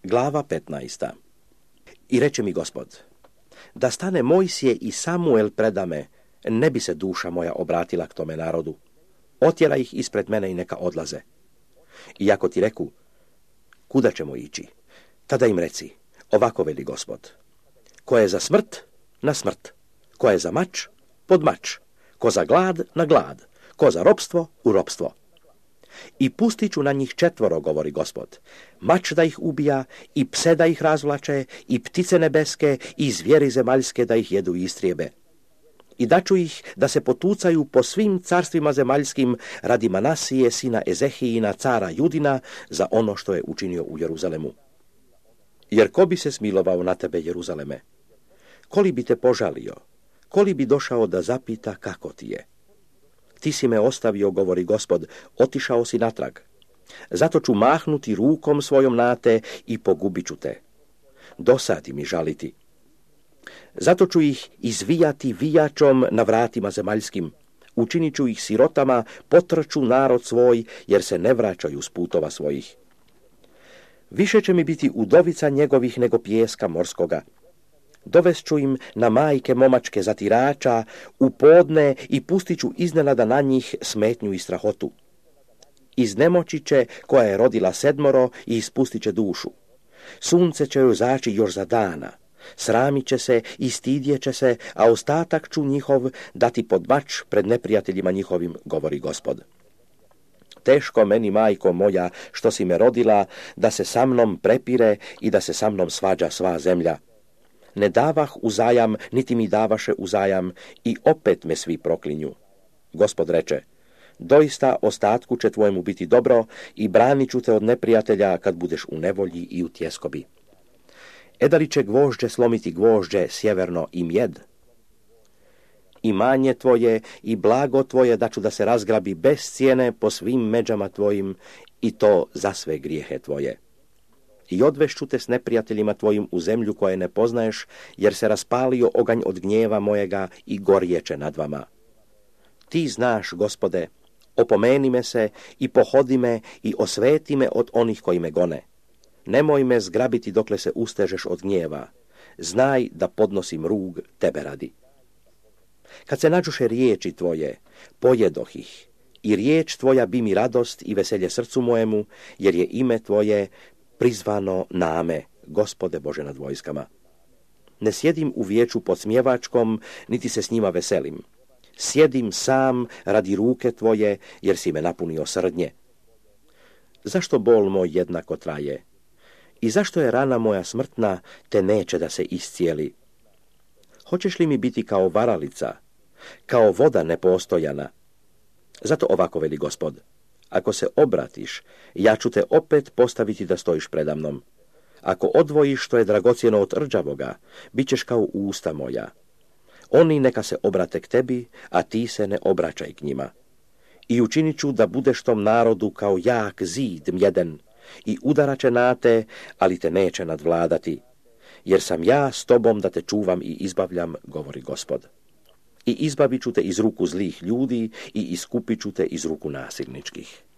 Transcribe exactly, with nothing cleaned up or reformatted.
Glava petnaesta. I reče mi Gospod, da stane Mojsije i Samuel predame, ne bi se duša moja obratila k tome narodu. Otjera ih ispred mene i neka odlaze. I ako ti reku, kuda ćemo ići? Tada im reci, ovako veli Gospod, ko je za smrt, na smrt, ko je za mač, pod mač, ko za glad, na glad, ko za ropstvo, u ropstvo. I pustit ću na njih četvoro, govori Gospod, mač da ih ubija, i pse da ih razvlače, i ptice nebeske, i zvijeri zemaljske da ih jedu i istrijebe. I daću ih da se potucaju po svim carstvima zemaljskim radi Manasije, sina Ezehijina, cara Judina, za ono što je učinio u Jeruzalemu. Jer ko bi se smilovao na tebe, Jeruzaleme? Koli bi te požalio? Koli bi došao da zapita kako ti je? Ti si me ostavio, govori Gospod, otišao si natrag. Zato ću mahnuti rukom svojom na te i pogubit ću te. Dosadi mi žaliti. Zato ću ih izvijati vijačom na vratima zemaljskim. Učinit ću ih sirotama, potrču narod svoj, jer se ne vraćaju s putova svojih. Više će mi biti udovica njegovih nego pijeska morskoga. Dovest ću im na majke momačke zatirača, u podne i pustit ću iznenada na njih smetnju i strahotu. Iznemoći će koja je rodila sedmoro i ispustit će dušu. Sunce će joj zaći još za dana. Sramit će se i stidjet će se, a ostatak ću njihov dati pod mač pred neprijateljima njihovim, govori Gospod. Teško meni, majko moja, što si me rodila, da se sa mnom prepire i da se sa mnom svađa sva zemlja. Ne davah uzajam, niti mi davaše uzajam, i opet me svi proklinju. Gospod reče, doista ostatku će tvojemu biti dobro i branit ću te od neprijatelja kad budeš u nevolji i u tjeskobi. Edali će gvožđe slomiti gvožđe sjeverno i mjed. Imanje tvoje i blago tvoje da ću da se razgrabi bez cijene po svim međama tvojim, i to za sve grijehe tvoje. I odvešću te s neprijateljima tvojim u zemlju koje ne poznaješ, jer se raspalio oganj od gnjeva mojega i gorjeće nad vama. Ti znaš, Gospode, opomeni me se i pohodi me i osveti me od onih koji me gone. Nemoj me zgrabiti dokle se ustežeš od gnjeva. Znaj da podnosim rug tebe radi. Kad se nađuše riječi tvoje, pojedoh ih, i riječ tvoja bi mi radost i veselje srcu mojemu, jer je ime tvoje prizvano name, Gospode Bože nad vojskama. Ne sjedim u vijeću podsmjevačkom, niti se s njima veselim. Sjedim sam radi ruke tvoje, jer si me napunio srdnje. Zašto bol moj jednako traje? I zašto je rana moja smrtna, te neće da se iscijeli? Hoćeš li mi biti kao varalica, kao voda nepostojana? Zato ovako veli Gospod, ako se obratiš, ja ću te opet postaviti da stojiš predamnom. Ako odvojiš što je dragocjeno od rđavoga, bit ćeš kao usta moja. Oni neka se obrate k tebi, a ti se ne obraćaj k njima. I učinit ću da budeš tom narodu kao jak zid mjeden, i udarat će na te, ali te neće nadvladati. Jer sam ja s tobom da te čuvam i izbavljam, govori Gospod. I izbavit ću te iz ruku zlih ljudi i iskupit ću te iz ruku nasilničkih.